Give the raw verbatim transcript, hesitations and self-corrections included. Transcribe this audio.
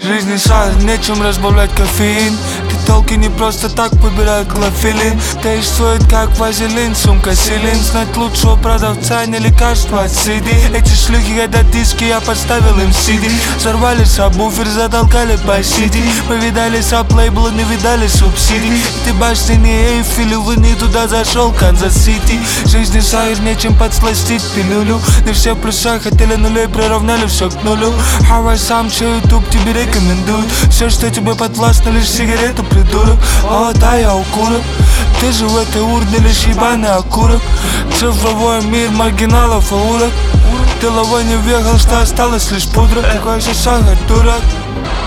Жизни шар, нечем разбавлять кофеин. Толки не просто так подбирают клофелин. Действует как вазелин, сумка силен. Знать лучшего продавца, не лекарства от сиди. Эти шлюхи хотят диски, я подставил им сиди. Взорвали сабвуфер, затолкали по сиди. Мы видали саб-лейблы, не видали субсидий. Ты башни не Эйфель, вы не туда зашел, Канзас-Сити. Жизни шар, нечем подсластить пилюлю. Не все в плюсах, хотели нулей, приравняли все к нулю. Хавай сам, че ютуб тебе рекомендует. Все, что тебе подвластно, лишь сигарету, придурок. О, да, я укурок. Ты же в этой урне лишь ебаный окурок. Цифровой мир маргиналов и урок. Тыловой не въехал, что осталось лишь пудра. Какой же сахар, дурак.